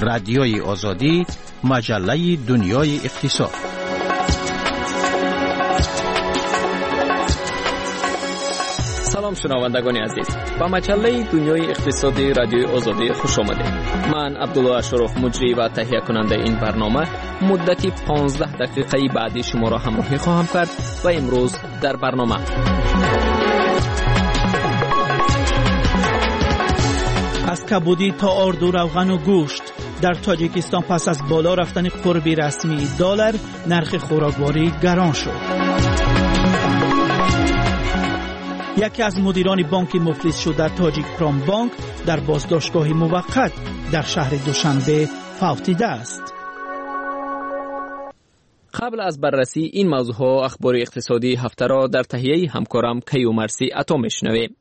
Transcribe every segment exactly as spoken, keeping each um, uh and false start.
رادیوی آزادی، مجله دنیای اقتصاد. سلام شنوندگان عزیز، با مجله دنیای اقتصادی رادیوی آزادی خوش آمدید. من عبدالله اشرف مجری و تهیه کننده این برنامه مدتی پانزده دقیقه بعدی شما را همراهی خواهم کرد و امروز در برنامه از کبودی تا آرد و روغن و گوشت در تاجیکستان پس از بالا رفتن قرب رسمی دلار، نرخ خوراکواری گران شد. یکی از مدیران بانک مفلس شده در تاجیک پرام بانک در بازداشتگاه موقت در شهر دوشنبه فوتیده است. قبل از بررسی این موضوع ها اخبار اقتصادی هفته را در تهیه همکارم کیومرثی عطا میشنویم.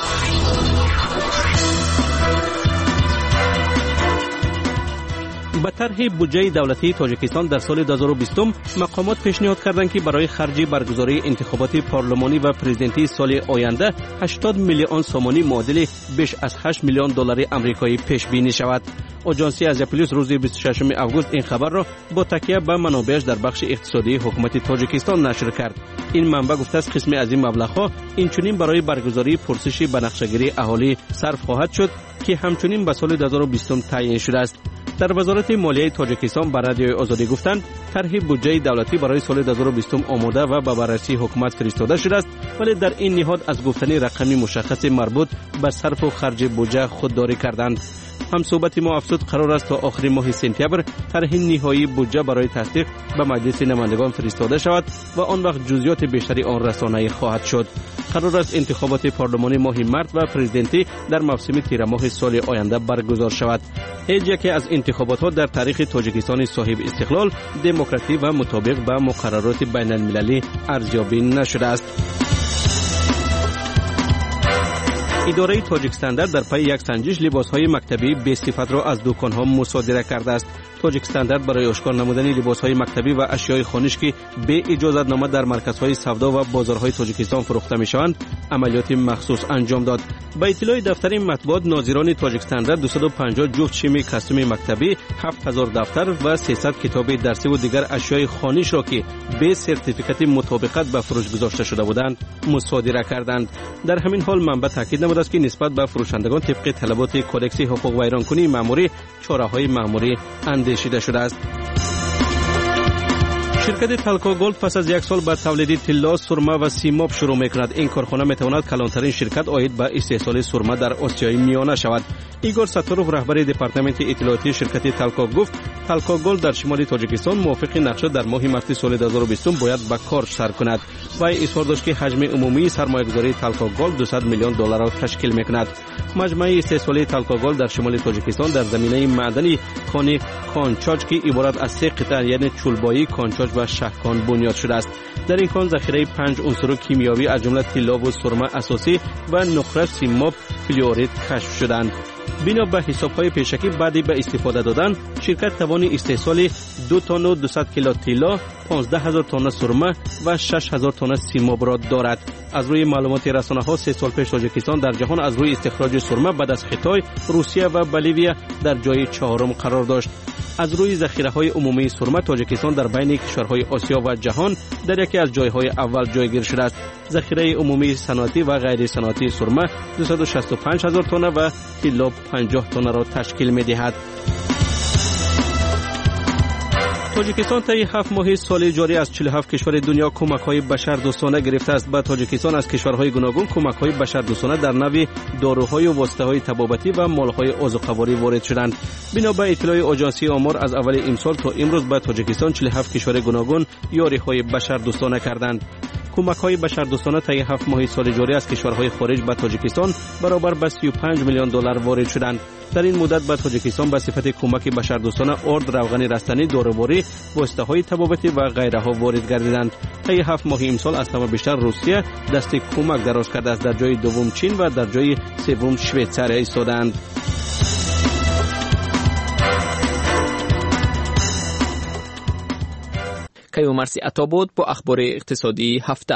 با طرح بودجه دولتی تاجیکستان در سال دو هزار و بیست مقامات پیشنهاد کردند که برای خرج برگزاری انتخابات پارلمانی و پرزیدنتی سال آینده هشتاد میلیون سومانی معادل بیش از هشت میلیون دلار آمریکایی پیش بینی شود. آژانس آسیا پلاس روز بیست و ششم آگوست این خبر را با تکیه به منابعش در بخش اقتصادی حکومت تاجیکستان نشر کرد. این منبع گفته است قسمی از این مبلغ‌ها اینچنین برای برگزاری پرسش بنفشه‌گیری اهالی صرف خواهد شد که همچنین به سال دو هزار و بیست تعیین شده است. در وزارت مالیه تاجیکستان به رادیوی آزادی گفتند طرح بودجه دولتی برای سال دو هزار و بیست آماده و به بررسی حکومت فرستاده شده است، ولی در این نهاد از گفتن رقمی مشخص مربوط به صرف و خرج بودجه خودداری کردند. هم صحبت ما افزود قرار است تا آخر ماه سپتامبر طرح نهایی بودجه برای تصدیق به مجلس نمایندگان فرستاده شود و آن وقت جزئیات بیشتری آن رسانه‌ای خواهد شد. قرار است انتخابات پارلمانی ماه مارس و پرزیدنتی در موسم تیر ماه سال آینده برگزار شود. هیچ یکی از انتخابات ها در تاریخ تاجیکستان صاحب استقلال دموکراتیک و مطابق با مقررات بین المللی ارزیابی نشده است. اداره تاجیک استاندارد در پی یک سنجش لباس‌های مکتبی به صفت را از دکان‌ها مصادره کرده است. تاجیک استاندارد برای آشکار نمودن لباس‌های مکتبی و اشیای خانش که به اجازه‌نامه در مرکزهای سودا و بازارهای تاجیکستان فروخته می‌شوند، عملیات مخصوص انجام داد. با اطلاع دفتر مطبوعات ناظران تاجیک استاندارد دویست و پنجاه جفت شیم کاستوم مکتبی، هفت هزار دفتر و سیصد کتاب درسی و دیگر اشیای خانش را که به سرتیفیکات مطابقت به فروش گذاشته شده بودند مصادره کردند. در همین حال منبع تاکید نموده است که نسبت به فروشندگان طبق طلبات کودکس حقوق ویرانکنی مأموری چاره‌های مأموری اندیشیده شده است. شرکت تالکو گلد پس از یک سال به تولید طلا، سرمه و سیماب شروع می‌کند. این کارخانه می‌تواند کلانترین شرکت عاید به استحصال سرمه در آسیای میانه شود. ایگور ساتوروف رهبر دپارتمنت اطلاعاتی شرکت تالکو گفت تالکو گلد در شمال تاجیکستان موافق نقشه در ماه مارس سال دو هزار و بیست باید به کار سر کند و اظهار داشت که حجم عمومی سرمایه‌گذاری تالکو گلد دویست میلیون دلار را تشکیل می‌کند. مجمع استحصالی تالکو گلد در شمال تاجیکستان در زمینه معدنی کان کانچاج که عبارت از سه قطعه یعنی چولبایی، کانچاج و شهکان بنیاد شده است. در این کان ذخیره پنج عنصر کیمیایی از جمله طلا و سرمه اساسی و نقره سیماب فلورید کشف شدند. بنا به حساب‌های پیشکی بعدی به استفاده دادن شرکت توان استحصال دو تن و دویست کیلو طلا، پانزده هزار تن سرمه و شش هزار تن سیماب را دارد. از روی معلومات رسانه‌ها سه سال پیش تاجیکستان در جهان از روی استخراج سرمه بعد از خیتای، روسیه و بولیویا در جای چهارم قرار داشت. از روی ذخیره‌های عمومی سرمه تاجیکستان در بین کشورهای آسیا و جهان در یکی از جایهای اول جایگیر شده است. ذخیره عمومی صنعتی و غیر صنعتی سرمه دویست و شصت و پنج هزار تن و طلا پنجاه تن را تشکیل می‌دهد. تاجیکستان طی هفت ماه سال جاری از چهل و هفت کشور دنیا کمک‌های بشردوستانه گرفته است. به تاجیکستان از کشورهای گوناگون کمک‌های بشردوستانه در نوع داروهای و واسطه‌های طبابتی و مال‌های آذوقه‌واری وارد شدند. بنا به اطلاع آژانس آمار از اول امسال تا امروز به تاجیکستان چهل و هفت کشور گوناگون یاری‌های بشردوستانه کردند. کمک‌های بشردوستانه طی هفت ماه سال جاری از کشورهای خارج به تاجیکستان برابر به سی و پنج میلیون دلار وارد شدند. در این مدت به تاجیکستان به صفت کمک بشردوستانه آرد، روغن رستنی، داروباری، واسطه‌های طبابتی و غیرها وارد گردیدند. طی هفت ماه امسال از تمام بیشتر روسیه دست کمک دراز کرده است. در جای دوم چین و در جای سوم شویتزار ایستادند. کیومرثی عطا بود با اخبار اقتصادی هفته.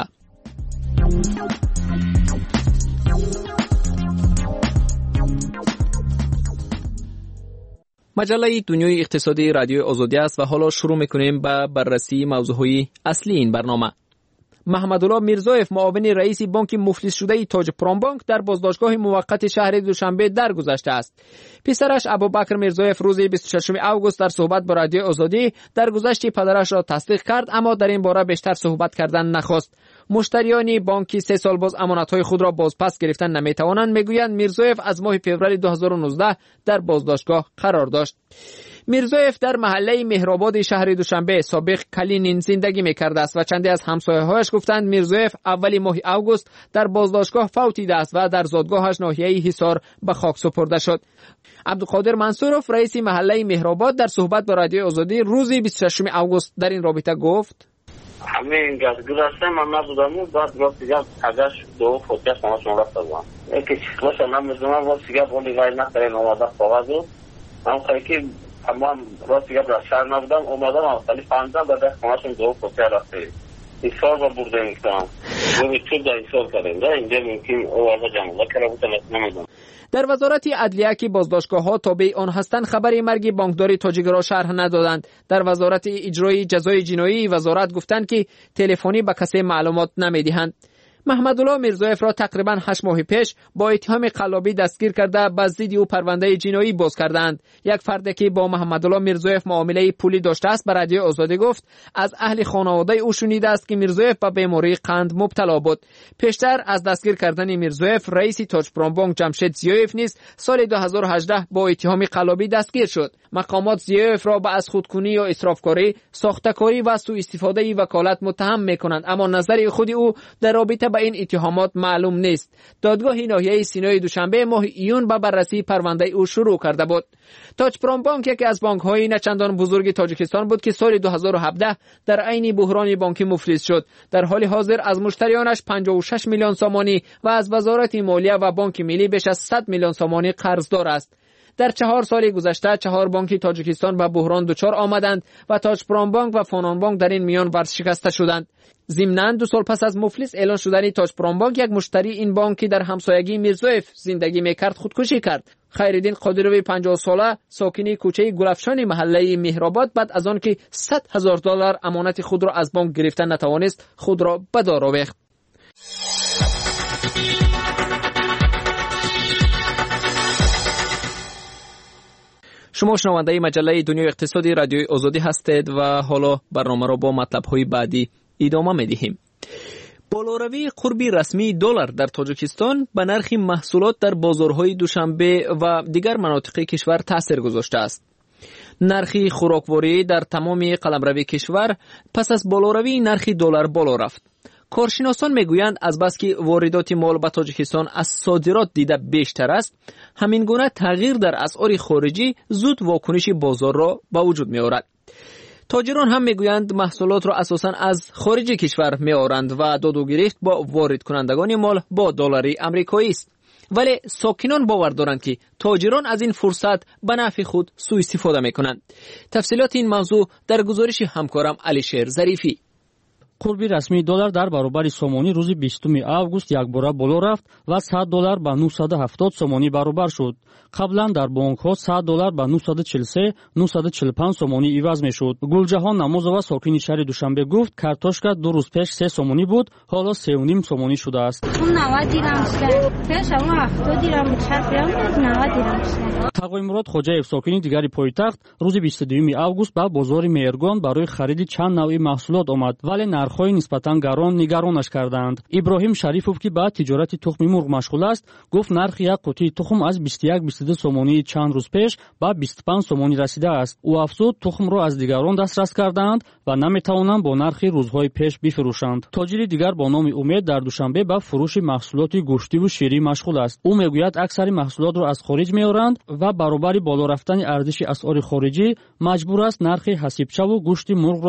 مجله دنیای اقتصادی رادیوی آزادی است و حالا شروع میکنیم با بررسی موضوعهای اصلی این برنامه. محمدالله میرزایف معاون رئیس بانک مفلس شده تاج پرامبانک در بازداشتگاه موقت شهر دوشنبه درگذشته است. پسرش ابوبکر میرزایف روز بیست و ششم آگوست در صحبت با رادیوی آزادی درگذشت پدرش را تصدیق کرد، اما در این باره بیشتر صحبت کردن نخواست. مشتریان بانکی سه سال باز امانت‌های خود را بازپس گرفتن نمی‌توانند. میگویند میرزایف از ماه فوریه دو هزار و نوزده در بازداشتگاه قرار داشت. میرزایف در محله مهرآباد شهر دوشنبه سابق کلینین زندگی می‌کرده است و چندی از همسایه‌هایش گفتند میرزایف اولی ماه آگوست در بازداشتگاه فوت دیده است و در زادگاهش ناحیه حصار به خاک سپرده شد. عبدالقادر منصورов رئیس محله مهرآباد در صحبت با رادیوی آزادی روز بیست و ششم آگوست در این رابطه گفت: همین گاز گذاشتم من نبودم و بعد گفت دیگه ازش دو فوتیا شما شما رفت دادم یکی چیزش من می‌دونم واسه دیگه ولی وای نکردن اومده فوازو من خیلی اما واسه دیگه در شهر نبودم اومدم ولی فهمیدم بعد شما دو فوتیا رفت این سال با برده میکنم ولی چه در این سال کردن اینجا ممکن اومده جمع کرده بودم نمیدونم. در وزارت عدلیه که بازداشتگاه‌ها تابع آن هستند خبری مرگ بانکداری تاجیک را شرح ندادند. در وزارت اجرای جزای جنایی وزارت گفتند که تلفنی به کسی معلومات نمی‌دهند. محمدالله میرزایف را تقریباً هشت ماه پیش با اتهام قلابی دستگیر کرده به ضد او پرونده جنایی باز کردند. یک فرد که با محمدالله میرزایف معامله پولی داشته است به رادیوی آزادی گفت از اهل خانواده او شنیده است که میرزایف به بیماری قند مبتلا بود. پیشتر از دستگیر کردن میرزایف رئیس تاج پرامبانک جمشید زیایف نیز سال دو هزار و هجده با اتهام قلابی دستگیر شد. مقامات زیایف را به از خودکنی یا اسرافکاری، ساخته‌کاری و سوء استفاده وکالت متهم می‌کنند، اما نظر خود او در رابطه با این اتهامات معلوم نیست. دادگاه ناحیه سینای دوشنبه ماه ایون به بررسی پرونده او شروع کرده بود. تاج پرامبانک یکی از بانک‌های نچندان بزرگ تاجیکستان بود که سال دو هزار و هفده در عین بحران بانکی مفلس شد. در حال حاضر از مشتریانش پنجاه و شش میلیون سامانی و از وزارت مالیه و بانک ملی بیش از صد میلیون سامانی قرضدار است. در چهار سال گذشته چهار بانک تاجیکستان به بحران دچار آمدند و تاج پرامبانک و فنون بانک در این میان ورشکسته شدند. ضمناً دو سال پس از مفلس اعلان شدن تاج پرامبانک یک مشتری این بانکی در همسایگی میرزایف زندگی میکرد خودکشی کرد. خیرالدین قادروی پنجاه ساله ساکن کوچه گلفشان محله مهرآباد بعد از آن که صد هزار دلار امانت خود را از بانک گرفتن نتوانست خود را به دار آویخت. شما شنونده مجله دنیای اقتصادی رادیوی آزادی هستید و حالا برنامه را با مطلب‌های بعدی ادامه می‌دهیم. بالاروی قربی رسمی دلار در تاجیکستان به نرخ محصولات در بازارهای دوشنبه و دیگر مناطق کشور تاثیر گذاشته است. نرخ خوراکواری در تمام قلمروی کشور پس از بالاروی نرخ دلار بالا رفت. کارشناسان میگویند از بس که واردات مال به تاجیکستان از صادرات دیده بیشتر است، همین گونه تغییر در اسعار خارجی زود واکنش بازار را به وجود می آورد. تاجران هم میگویند محصولات را اساساً از خارج کشور می آورند و داد و گریخت با وارد کنندگان مال با دلار آمریکایی است. ولی ساکنان باور دارند که تاجران از این فرصت به نفع خود سوء استفاده می کنند. تفصیلات این موضوع در گزارش همکارم علیشیر ظریفی. قربی رسمی دلار در برابر سومانی روز بیستم август یک باره بالا رفت و صد دلار به نهصد و هفتاد سومانی برابر شد. قبلا در بانک ها صد دلار به نهصد و چهل و سه نهصد و چهل و پنج سومانی عوض می شد. گلجهان نمازова ساکن شهر دوشنبه گفت کارتوشکا دو روز پیش سه سومانی بود، حالا سه و نیم سومانی شده است. تقوی مراد خوجاев ساکن دیگری پایتخت روز بیست و دوم август به بازار مهرگان برای خرید چند نوع محصولات آمد، ولی نرخ‌های نسبتاً گران نگرانش کردند. ابراهیم شریفوف که با تجارت تخم مرغ مشغول است، گفت نرخ یک قوطی تخم از بیست و یک بیست و دو سومانی چند روز پیش به بیست و پنج سومانی رسیده است. او افزود تخم را از دیگران دسترس کردند و نمی‌توانند با نرخ روزهای پیش بفروشند. تاجر دیگر با نام امید در دوشنبه به فروش محصولات گوشتی و شیری مشغول است. او میگوید اکثر محصولات را از خارج می‌آورند و برابر بالا رفتن ارزش اسعار خارجی مجبور است نرخ حسیبچه و گوشت مرغ را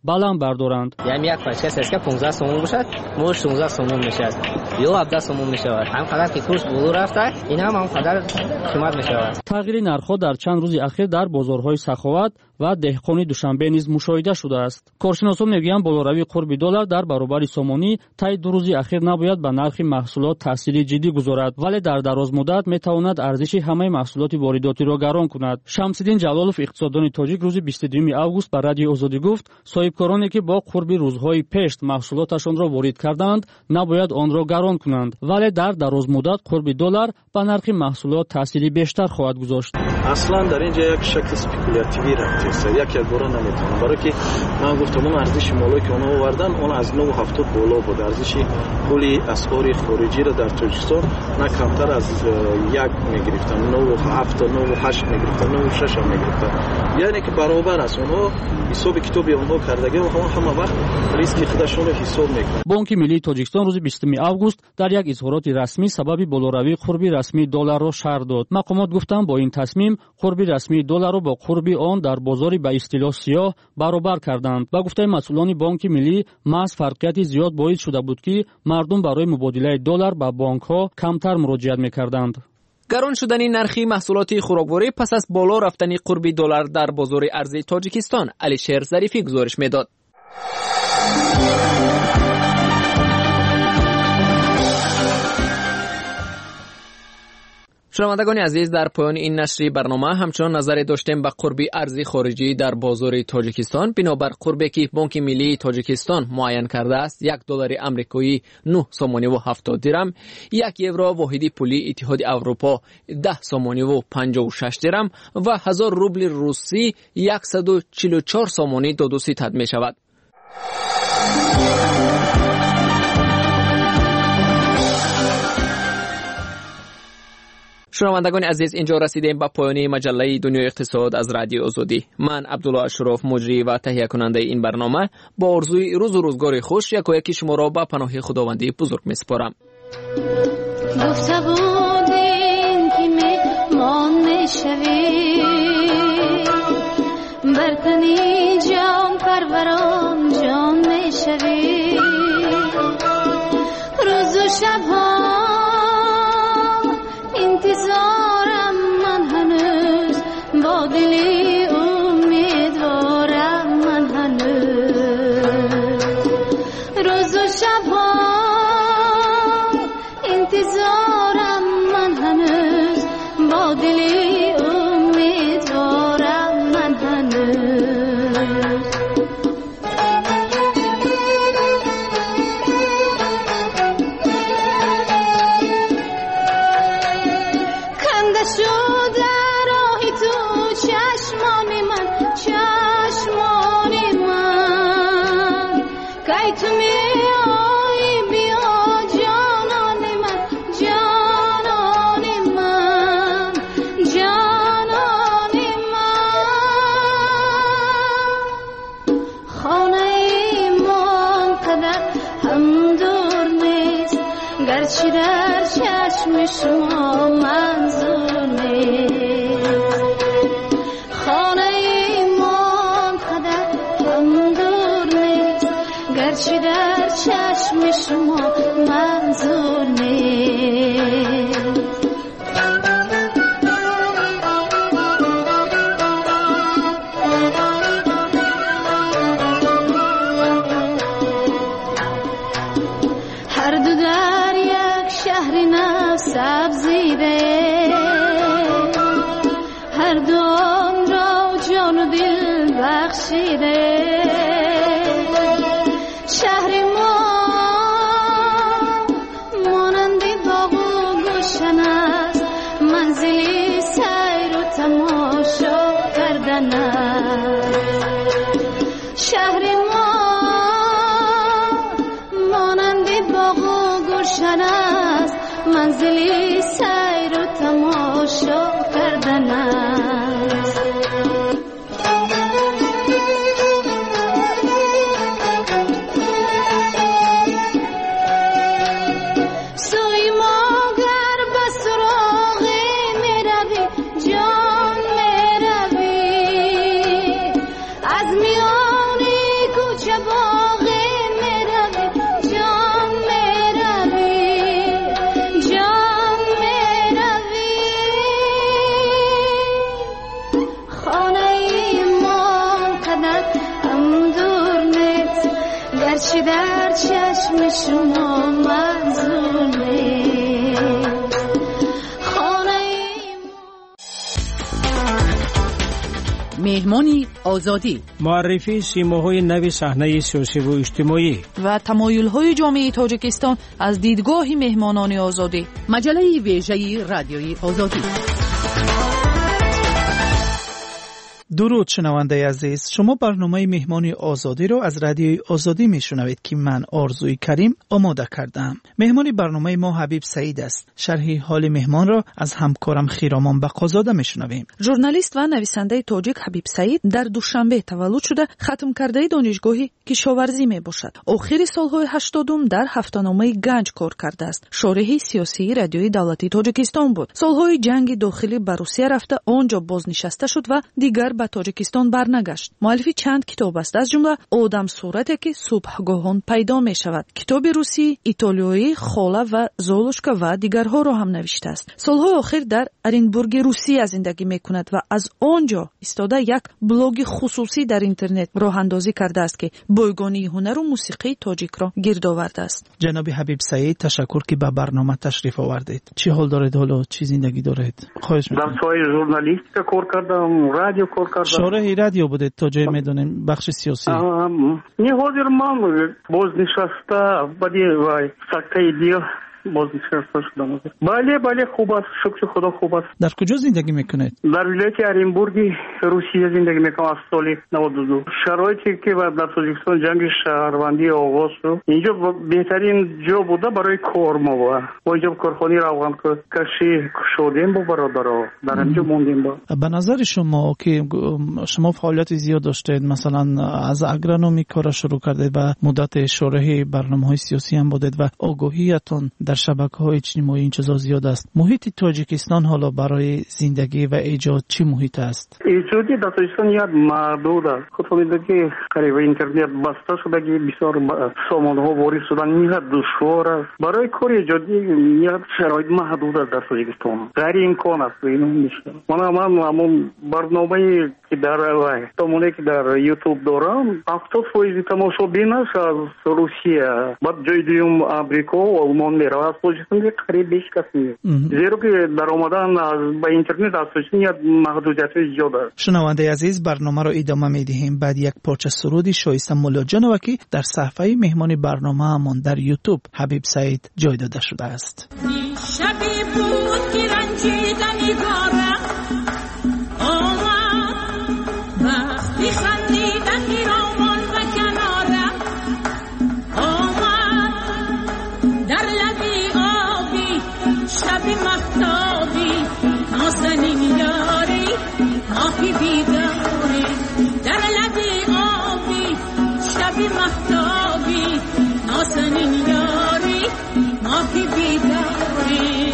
баланд бардоранд. یعنی یک پاچه است که پانزده سوم باشد، موش شانزده سوم میشه یا هفده سوم میشود. هم قدر که توش بلو رفته این هم هم قدر قیمت میشود. تغییر نرخ‌ها در چند روز اخیر در بازارهای سخاوت و دهقانی دوشنبه نیز مشاهده شده است. کارشناسان میگویند بالاروی قرب دلار در برابر سومانی طی دو روز اخیر نباید به نرخ محصولات تاثیر جدی گذارد، ولی در دراز مدت میتواند ارزش همه محصولات وارداتی را گران کند. شمس‌الدین جلالов اقتصاددان تاجیک روز بیست و دوم август ба радиои озодӣ гуфт соҳибкороне ки бо қурби рӯзҳои пеш маҳсулоташонро ворид карданд набояд онро гарон кунанд, вале дар дарозмуддат қурби доллар ба нархи маҳсулот таъсири бештар хоҳад гузошт. аслан дар инҷа як шакли спекулятивӣ рафтест. як як бора наметавонам, барои ки ман гуфтам он арзиши молое ки онҳо овардан он аз нову ҳафтод боло буд. арзиши пули асъори хориҷиро дар Тоҷикистон на камтар аз як мегирифтан, нову ҳафт, нову ҳашт мегирифтан, нову шаш мегирифтан. яъне ки баробар аст. онҳо ҳисоби китоби онҳо кардагӣ ҳама вақт риски худашонро ҳисоб мекунанд. бонки миллии Тоҷикистон рӯзи бистум август дар як изҳороти расмӣ сабаби болоравии қурби расмии долларро шарҳ дод. мақомот гуфтанд бо ин тасмим қурби расмии долларро бо қурби он дар бозори ба истилоҳ сиёҳ баробар карданд. ба гуфтаи масъулони бонки миллӣ маҳз фарқияти зиёд боис шуда буд ки мардум барои мубодилаи доллар ба бонкҳо камтар муроҷиат мекарданд. гарон шудани нархи маҳсулоти хӯрокворӣ пас аз боло рафтани қурби доллар дар бозори арзи Тоҷикистон. Алишер Зарифӣ гузориш медод. шунавандагони азиз, дар поёни ин нашри барнома ҳамчунон назаре доштем ба қурби арзи хориҷӣ дар бозори Тоҷикистон. бинобар қурбе ки бонки миллии Тоҷикистон муайян кардааст, як доллари амрикоӣ нӯҳ сомониву ҳафтод дирам, як евро воҳиди пули иттиҳоди Аврупо даҳ сомониву панҷову шаш дирам ва ҳазор рубли русӣ яксаду чилу чор сомонӣ доду ситад мешавад. шунавандагони азиз, инҷо расидем ба поёни маҷаллаи дунёи иқтисод аз радиои озодӣ. ман Абдулло Ашуроф, муҷрӣ ва таҳия кунандаи ин барнома, бо орзуи рӯзу рӯзгори хуш якояки шуморо ба паноҳи худовандии бузург месупорам. گفته بودین که مهمان میشوی برتنی جان پروران جان میشوی روز و شبها انتظارم من هنوز با دلی امیدوارم من هنوز روز و شبها انتظارم من هنوز با دلی امیدوارم من هنوز کنده شده راهی تو چشمان من چشمان من که تو می گرچه در چشم شما منظور نیست خانه ایمان قدر هم دور نیست گرچه در چشم شما منظور نیست هر دو در یک شهر نسبزیده هر دو آن را جان و دل بخشیده شهر ما مانند باغ و گلشن است منزلی سیر و تماشا کردن است شهر ما مانند باغ و گلشن است منزلی سیر و تماشا کردن است در چشم شما منظوره مهمانی آزادی، معرفی سیماهای نو صحنه سیاسی و اجتماعی و تمایل‌های جامعه تاجیکستان از دیدگاه مهمانان آزادی. مجله ویژه رادیوی آزادی. درود شنونده عزیز، شما برنامه مهمانی آزادی رو از رادیوی آزادی میشنوید که من آرزوی کریم آماده کردم. مهمانی برنامه ما حبیب سعید است. شرح حال مهمان را از همکارم خیرامان بقازاده میشنویم. ژورنالیست و نویسنده تاجیک حبیب سعید در دوشنبه تولد شده، ختم کرده دانشگاهی کشاورزی میباشد. آخر سالهای هشتادم در هفته‌نامه گنج کار کرده است. شارح سیاسی رادیوی دولتی تاجیکستان بود. سالهای جنگ داخلی به روسیه رفته، آنجا بازنشسته شد و دیگر به تاجیکستان برنگشت. مؤلف چند کتاب است، از جمله آدم صورتی که صبحگاهان پیدا می شود، کتاب روسی، ایتالیایی، خاله و زولوشکا و دیگرها را هم نوشته است. سالهای آخر در ارینبورگ روسیه زندگی می کند و از آنجا ایستاده یک بلاگ خصوصی در اینترنت راه اندازی کرده است که بایگانی هنر و موسیقی تاجیک را گرد آورده است. جناب حبیب سعید، تشکر که به برنامه تشریف آوردید. چی حال دارید؟ حالا چی زندگی دارید؟ خواهش می‌کنم. در سایه ژورنالیستیک کار کردم، رادیو کار کردم. شارح رادیو بودید تا جای میدونیم بخش سیاسی. نه حاضر من بازنشسته بدی وای سکته دیو بازنشسته شدم. بله بله خوب است، شکر خدا خوب است. در کجا زندگی میکنید؟ در ولایت ارینبورگ روسیه زندگی میکنم از سال نود و دو. شرایطی که در تاجیکستان جنگ شهروندی آغاز شد، اینجا بهترین جا بوده برای کار ما بود. ما اینجا کارخانه روغن کشی شدیم با برادرها، در اینجا موندیم. با به نظر شما که شما فعالیت زیاد داشتید، مثلا از اگرونومی کار شروع کردید و مدت شارح برنامه‌های سیاسی هم بودید و آگاهیتون در شبکه‌های اجتماعی این چیزا زیاد است. محیط تاجیکستان حالا برای زندگی و ایجاد چی محیط است؟ ایجادی در تاجیکستان یاد محدود است. خود می‌دونید که قریب اینترنت بسته شده که بسیار سامانه‌ها وارد شدن میاد دشوار است. برای کار ایجادی یاد شرایط محدود است در تاجیکستان. غیر امکان است اینو میشه. من من همون برنامه‌ای که در تمونه که در یوتیوب دارم، هفتاد درصد تماشابینش از روسیه، بعد جای دیگه آمریکا و آلمان میره. از تاجیکستان قریب بیش کسی نیست. زیرا که در آمدن از با اینترنت از تاجیکستان محدودیت زیاد است. شنونده عزیز، برنامه رو ادامه میدهیم بعد یک پارچه سرودی شایسته مولا جانوکی در صفحه مهمانی برنامه همون در یوتیوب حبیب سعید جای داده شده است. شبی بود که رنجیدنی گارم آمد وقتی خندیدن ایرامان و کنارم آمد در لبی آبی شبی مهتابی نازنین یاری ماهی بیداری در لبی آبی شبی مهتابی نازنین یاری ماهی بیداری.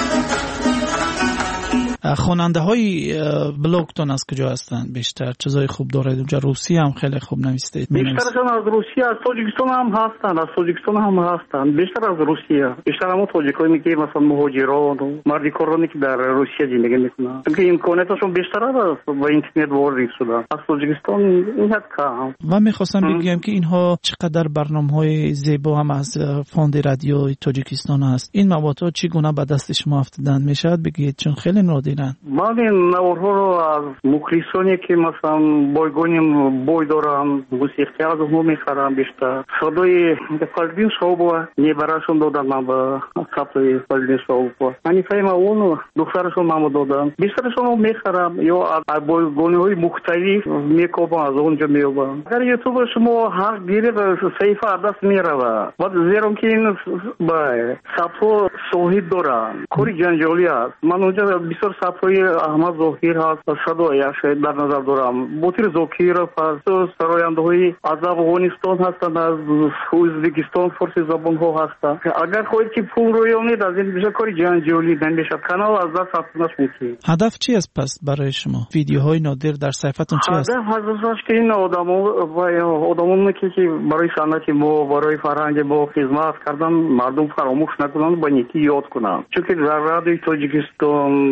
خواننده های بلاگتون از کجا هستند؟ بیشتر چیزای خوب دارید اونجا؟ روسیه هم خیلی خوب نویسید. بیشترشون از روسیه، از تاجیکستان هم هستند، از تاجیکستان هم هستند. بیشتر از روسیه، بیشتر هم تاجیکایی که مثلا مهاجران و مردی کارانی که در روسیه زندگی میکنن، چون امکاناتشون بیشتر است و اینترنت وارد شدن. از تاجیکستان این حد کم. و میخواستم بگم که اینها چقدر برنامه‌های زیبا هم از فاند رادیو تاجیکستان هست. این مواد چگونه به دست شما افتادن میشد بگید؟ چون خیلی نادر. من این نوارها رو از مخلصانی که مثلا بایگانیم بای دارم، موسیقی از اونها میخرم. بیشتر صدای فالدین شاوب و نیبراشون دادن من به صفحه فالدین شاوب و من فهم اونو دخترشون من دادن. بیشترشون رو میخرم یا از بایگانی های مختلف میکوبم، از اونجا میوبم. اگر یوتیوب شما حق گیره صحیفه عدس میره و زیرم که این صفحه شاهد دارن کاری جنجالی است. من اونجا بسیار صفحه احمد ظاهر هست و صدای شاید در نظر دارم. بوتیر زاکیر فرس سراینده های از افغانستان هستند، از ازبکستان فارسی زبان ها هستند. اگر خواهید که پول روی اونید از این بیشتر کاری جنجالی نمیشه. کانال از دست افتادنش میشه. هدف چی است پس برای شما؟ ویدیوهای نادر در صفحتون چی است؟ هدف هستش که این آدما و آدمانی که برای صنعت ما، برای فرهنگ ما خدمت کردن مردم فراموش نکنن و نیکی یاد کنن. چون که در رادیوی تاجیکستان، در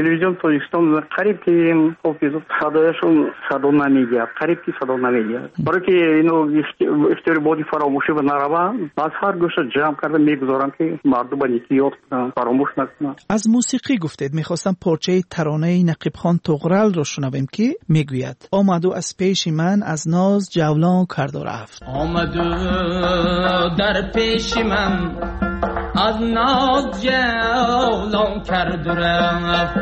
телевизион Тоҷикистон қариб ки ҳофизот садояшон садо намедиҳад, қариб ки садо намедиҳад. барое ки ино ихтиёри боди фаромӯшӣ ба нараванд, аз ҳар гӯша ҷамъ карда мегузоранд ки мардум ба неки ёд кунанд, фаромӯш накунанд. аз мусиқӣ гуфтед. мехостам порчаи таронаи нақибхон туғралро шунавем ки мегӯяд: омаду аз пеши ман аз ноз ҷавлон карду рафт. омаду дар пеши ман از ناز جولان کرد و رفت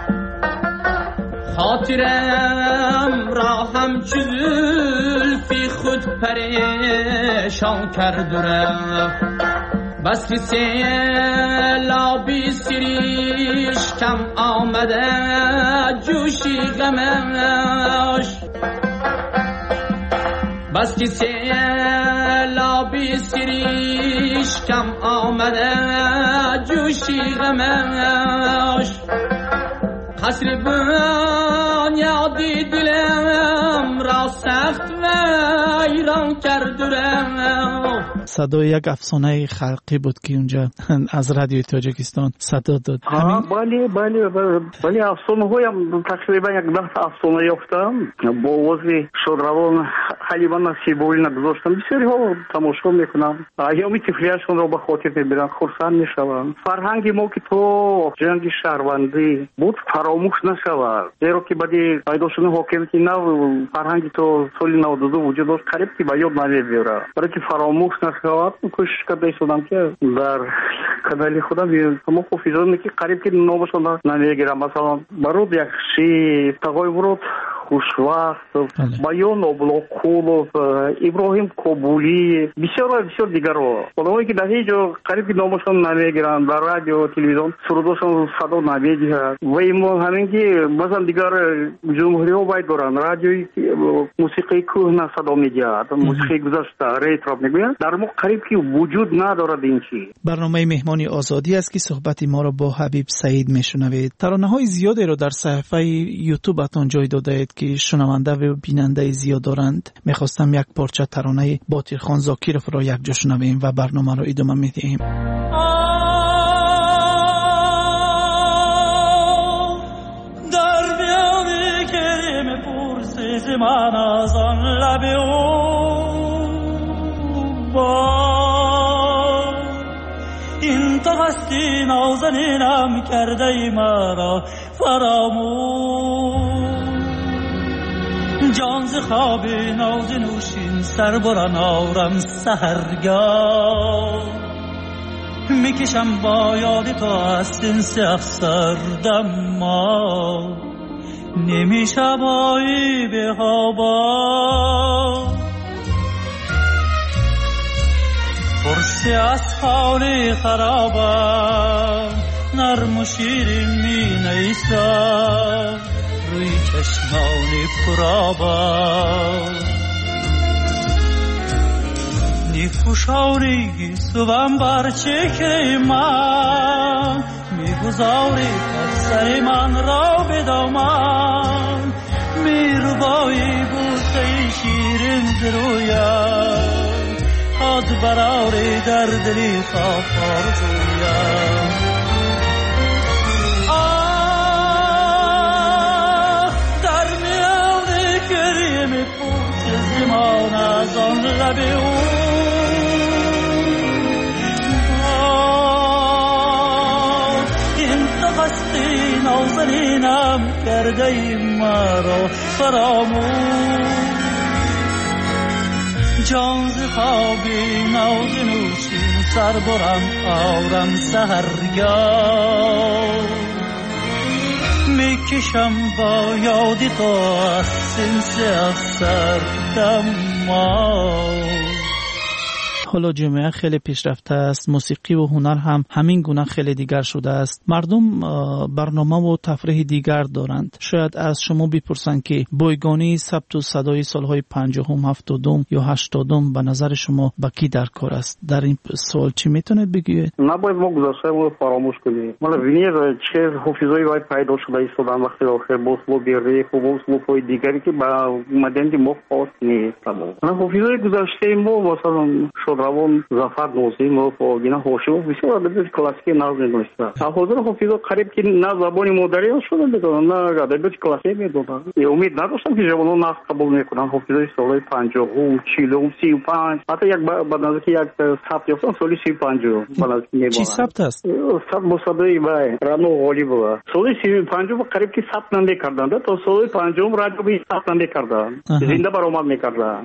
خاطرم را همچو زلفی خود پریشان کرد و رفت بس که سیلابی سریش کم آمده جوشی غمش بس که سیلابی سریش کم آمده جوشی غمش قصر بنیادی دلم را سخت ویران کرد و صدای یک افسانه خلقی بود که اونجا از رادیوی تاجیکستان صدا داد. ها بله بله بله افسانه هایم تقریبا یک ده تا افسانه یافتم با آواز شادروان حلیما نصیبوی نگذاشتم. بسیاری ها تماشا میکنم، ایام طفلیشون را به خاطر میبرن، خرسند میشوند. فرهنگ ما که تو جنگ شهروندی بود فراموش نشود، زیرا که بعدی پیدا شدن حاکمیت نو فرهنگ تو سال نود و دو وجود داشت، قریب که به یاد نمیبره. برای که فراموش نشود کوشش کرده شدم که در کانال خودم تمام حافظانی که قریب که نامشون نمیگیرم. مثلا برود یک شی تقای ورود خوشوقت، بیان ابلاقولов، ابراهیم کابولی، بسیار بسیار دیگر رو اونایی که در هیچ جا قریب که نامشون نمیگیرن، در رادیو تلویزیون سرودشون صدا نمیدهد. و این همین که مثلا دیگر جمهوری ها باید دارن رادیوی موسیقی کهنه صدا میدهد، موسیقی گذشته ریتراب میگویند، در ما قریب که وجود ندارد این چی. برنامه مهمانی آزادی است که صحبت ما را با حبیب سعید میشنوید. ترانه های زیادی رو در صفحه یوتیوبتون جای داده اید که شنونده و بیننده زیاد دارند. میخواستم یک پارچه ترانه باطل خان زاکیروف را یک جا شنویم و برنامه را ادامه میدهیم. در بیابی که میپرسی ز من از آن لب او با این تو هستی نازنینم کرده ای مرا فراموش جان ز خواب ناز نوشین سر بران آرم سحرگاه میکشم با یاد تو از سنس افسردم ما نمیشه بایی به هوا پرسی از حال خرابم نرم و شیرین می نیستم روی چشمان پرآبم نیفوشاری گیسوم بر چهره من میگذاری سر من را به دامن میروبایی بوسه شیرین درویم از برای در دلی صاف آرزویم زمان از آن لب او این تو هستی نازنینم کرده ای مرا فراموش جان ز خوابی ناز نوشین سر برم آرم سحرگاه میکشم با یادی تو از سنس افسردم ما. حالا جامعه خیلی پیشرفته است، موسیقی و هنر هم همین گونه خیلی دیگر شده است. مردم برنامه و تفریح دیگر دارند. شاید از شما بپرسند که بایگانی ثبت و صدای سالهای پنجاهم، هفتادم یا هشتادم به نظر شما با کی در کار است؟ در این سوال چی میتونید بگید؟ نباید ما گذشته رو فراموش کنیم. مالا ببینید چه حافظه‌ای باید پیدا شده ایستادن وقتی آخر با اسلوب ریخ و با اسلوب‌های دیگری که با مدنی ما خاص نیست. حافظه‌های گذشته ما مثلا шодравон Зафар Нозимов, Гина Хошимов бисёр адабиёти классикӣ назм медонистанд. ҳозир ҳофизо қариб ки на забони модариён шуда медонанд, на адабиёти классикӣ медонанд. Умид надоштам ки ҷавонон нақд қабул мекунанд. ҳофизои солҳои панҷоҳум, чилум, сию панҷ, ҳатто як ба наздики як сабт ёфтам соли сию панҷум ба наздики мебонанд. Чӣ сабт аст? Сабт бо садои бай Рано Ғолибова. Соли сию панҷум қариб ки сабт намекарданд, то соли панҷум радиоби сабт намекарданд. Зинда баромад мекарданд.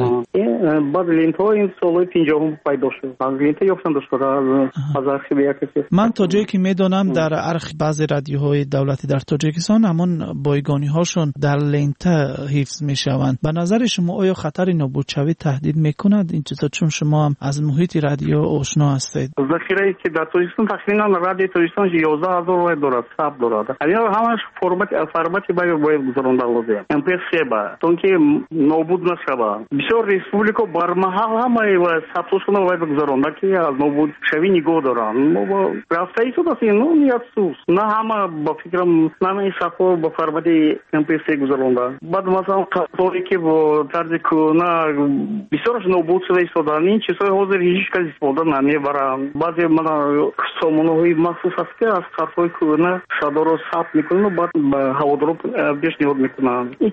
баъд лентҳо ин солҳои пинҷоҳум пайдо шуд. аз лента ёфтам дошта аз архиви як касе. ман то ҷое ки медонам дар архи баъзе радиоҳои давлатӣ дар тоҷикистон ҳамон бойгониҳошон дар лента ҳифз мешаванд. ба назари шумо оё хатари нобудшавӣ таҳдид мекунад ин чизо, чун шумо ҳам аз муҳити радио ошно ҳастед? захирае ки дар тоҷикистон тахминан радиои тоҷикистон ёздаҳ ҳазор вай дорад, саб дорад. ҳамин ҳамаш формати формати бай бояд гузаронда лозим. эм пи три ба то ки нобуд нашавад. бисёр республика бармаҳал ҳамаи вай сабтошона вай гузаронда ки аз нобудшавӣ нигоҳ доранд. мо ба рафтаи суд ҳастем, ну не афсус. На ҳама ба фикрам намаи сафо ба формати эм пи три гузаронда. баъд масалан қасои ки бо тарзи кӯна бисёраш нобуд шуда истоданд. ин чизҳои ҳозир ҳеҷ кас истифода намебаранд. баъзе мана сомонаҳои махсус аст ки аз қасои кӯна садоро сабт мекунанд, баъд ба ҳаводоро пешниҳод мекунанд. ин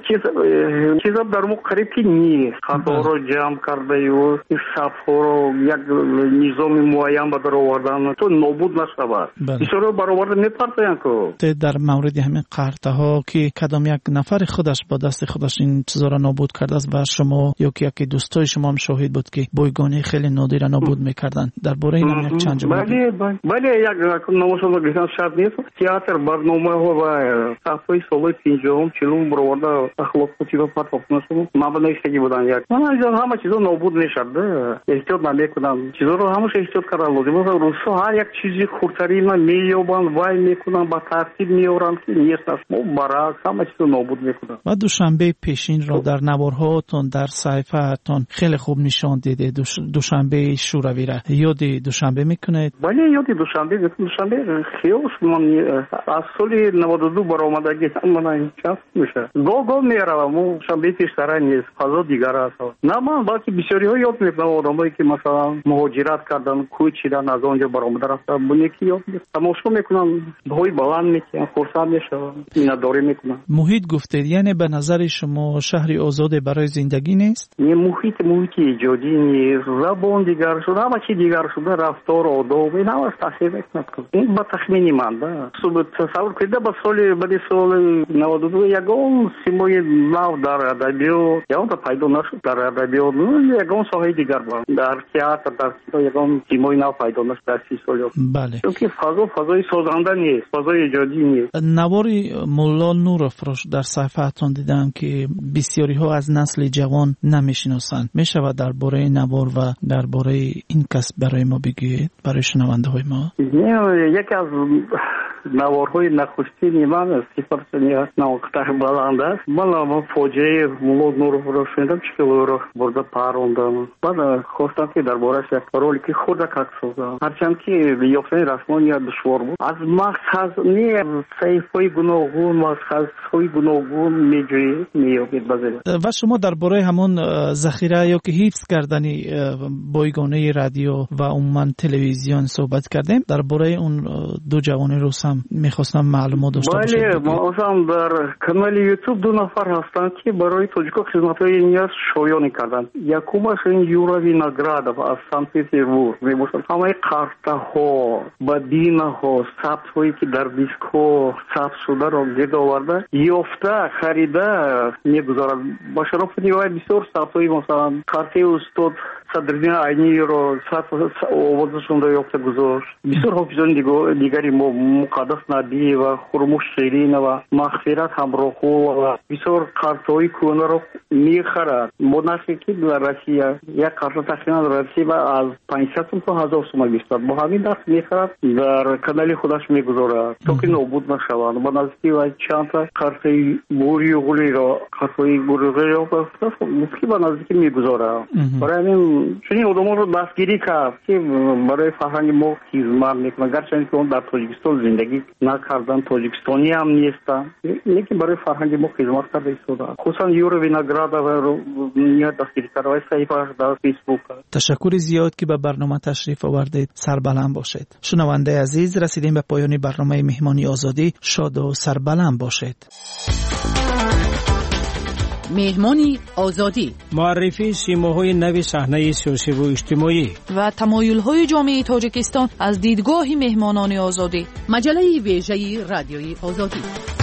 чиза дар мо қариб ки нест. қаторо ҷамъ кардаю сафҳоро як низоми муайян ба даровардан то нобуд нашавад. бисёро бароварда мепартоянд ку. дар мавриди ҳамин қартаҳо ки кадом як нафари худаш ба дасти худаш ин чизоро нобуд кардааст ва шумо ё ки яке дӯстои шумо ҳам шоҳид буд ки бойгонии хеле нодира нобуд мекарданд. дар бораи ин як чанд ҷумла бале як намошона гирифтан шарт нест. театр барномаҳо ва сафҳои солҳои пинҷоҳум чилум бароварда ахлоқоти ва партофнашуд мабнаистаги буданд. як ҳама чизо нобуд мешад. эҳтиёт намекунанд. чизоро ҳамаш эҳтиёт кардан лозим аст. рӯзҳо ҳар як чизи хурдтарина меёбанд, вай мекунанд, ба тартиб меоранд ки нест аст. мо баръакс ҳама чизо нобуд мекунанд. ва душанбеи пешинро дар наворҳоатон дар саҳифаатон хеле хуб нишон диде. душанбеи шӯравиро ёди душанбе мекунед? бале ёди душанбе душанбе хиёш ман аз соли наводу ду баромадаги ман час мешавад. гоҳ гоҳ меравам. мо душанбеи пештара нест, фазо дигар аст. на ман балки бисёриҳо ёд мекунам. одамое ки масалан муҳоҷират кардан, кӯч чидан, аз он ҷо баромада рафтан, буне ки ёд тамошо мекунам, ҳои баланд мекунам, хурсанд мешавам, миннатдорӣ мекунам. муҳит гуфтед, яъне ба назари шумо шаҳри озоде барои зиндагӣ нест? не муҳит муҳити иҷодӣ нест. забон дигар шуда, ҳама чи дигар шуда, рафтор, одоб ин ҳамаш таъсир мекунад. ин ба тахмини ман да. тасаввур кунед ба соли баъди соли наводу ду ягон симои нав дар адабиёт ягонта пайдо нашуд. дар адабиёт ягон соҳаи дигар бар. дар театр, дар кино ягон симои нав пайдо нашуд дар си сол. бале. чунки фазо фазои созанда нест, фазои иҷодӣ нест. навори мулло нуровро дар саҳифаатон дидам ки бисёриҳо аз насли ҷавон намешиносанд. мешавад дар бораи навор ва дар бораи ин касб барои мо бигӯед, барои шунавандаҳои мо? яке аз наворҳои нахустини ман сифати навоқтаи баланд аст. ман фоҷиаи мулло нуровро шунидам, чӣ ки ӯро бурда парондам. баъд хостам ки дар борааш як ролики хурдак акс созам. ҳарчанд ки ёфтани расмон як душвор буд. аз мақсад не саҳифаҳои гуногун мақсадҳои гуногун меҷӯӣ меёбед базер. ва шумо дар бораи ҳамон захира ё ки ҳифз кардани бойгонаи радио ва умуман телевизион суҳбат кардем. дар бораи он ду ҷавони рус ҳам мехостам маълумот дошта бошед. бале масалан дар канали ютуб ду нафар ҳастанд ки барои тоҷико хизматҳои ният шоёнӣ карданд. якумаш ин Юра Виноградов аз Санкт Петербург мебошад. ҳамаи қартаҳо, бадинаҳо, сабтҳое ки дар дискҳо сабт шударо гирд оварда ёфта харида мегузарад. ба шарофати вай бисёр сабтҳои масалан қартаи устод Садриддин Айниро овозашонро ёфта гузошт. бисёр ҳофизони дигари мо Муқаддас Набиева, Хурмуш Шеринова, Мағфират Ҳамроҳова бисёр қартаҳои кӯнаро мехарад. бо нархе ки дар Россия як қарта тахминан Россия аз панҷсад сум то ҳазор сума мешавад. бо ҳамин нарх мехарад, дар канали худаш мегузорад то ки нобуд нашавад. ба наздики вай чандта қартаи бурюғлиро қартаи бурюғлиро ки ба наздики мегузорад. барои ҳамин چنین آدم‌ها رو دستگیری کرد که برای فرهنگ ما خدمت میکنن، گرچه که اون در تاجیکستان زندگی نکردن، تاجیکستانی هم نیستن، لیکن برای فرهنگ ما خدمت کرده ایستادن. خصوصا یورو وینограда رو نیت دستگیری کرد و صحیفه‌اش در فیسبوک. تشکر زیاد که به برنامه تشریف آوردید. سربلند باشید. شنونده عزیز، رسیدیم به پایان برنامه مهمانی آزادی. شاد و سربلند باشید. مهمانی آزادی، معرفی سیماهای نو صحنه سیاسی و اجتماعی و تمایل‌های جامعه تاجیکستان از دیدگاه مهمانان آزادی. مجله ویژه رادیوی آزادی.